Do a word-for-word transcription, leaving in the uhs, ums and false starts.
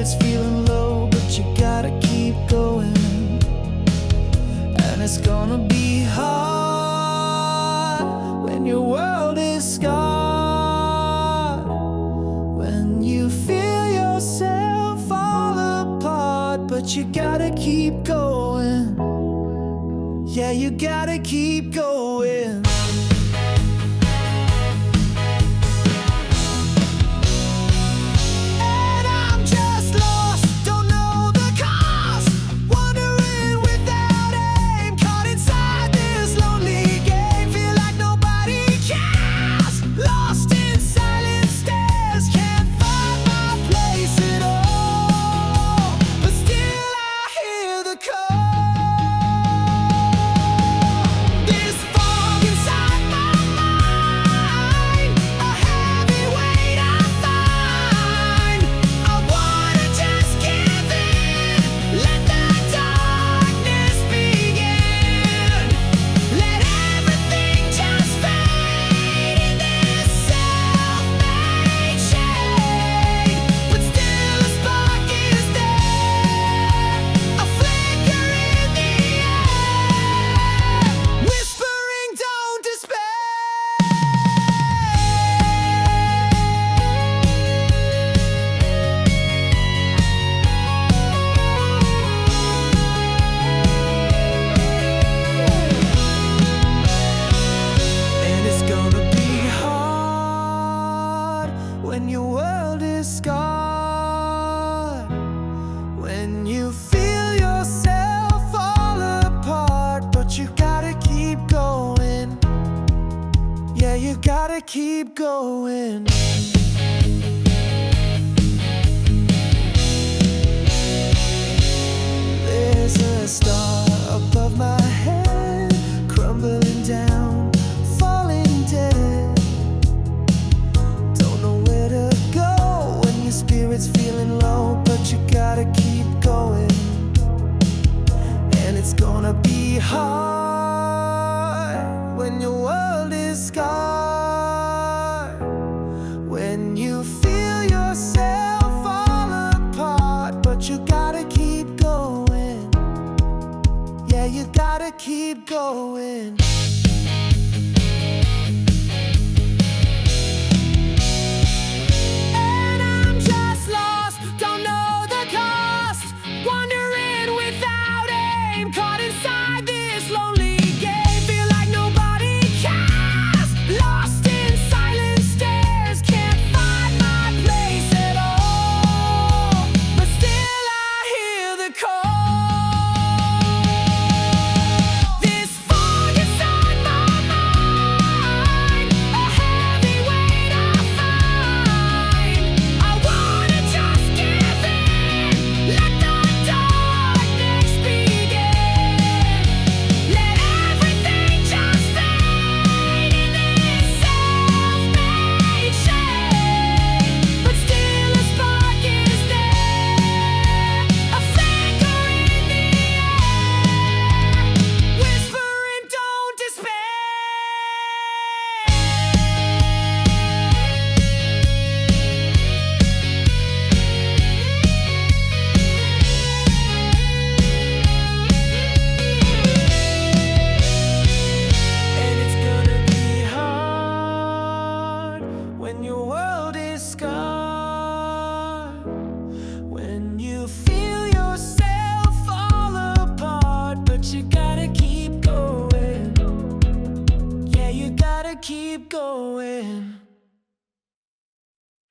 spirit's feeling low, but you gotta keep going. And it's gonna be hard when your world is scarred, when you feel yourself fall apart, but you gotta keep going. Yeah, you gotta keep going. When your world is scarred, when you feel yourself fall apart, but you gotta keep going. Yeah, you gotta keep going. There's a star above my head, crumbling down, falling dead. Spirit's feeling low, but you gotta keep going. And it's gonna be hard when your world is scarred, when you feel yourself fall apart, but you gotta keep going. Yeah, you gotta keep going.